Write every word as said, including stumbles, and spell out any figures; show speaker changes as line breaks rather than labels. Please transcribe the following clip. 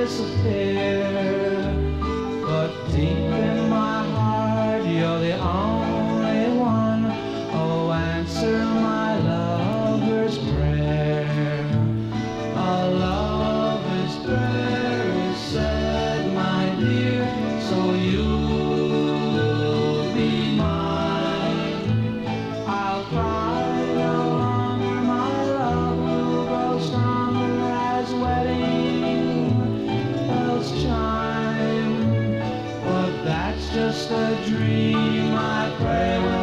disappear. But deep in my heart, you're the only one. Oh, answer my lover's prayer. A lover's prayer is said, my dear, so you'll be mine. I'll cry no longer, my love will grow stronger as wedding bells chime. But that's just a dream I pray.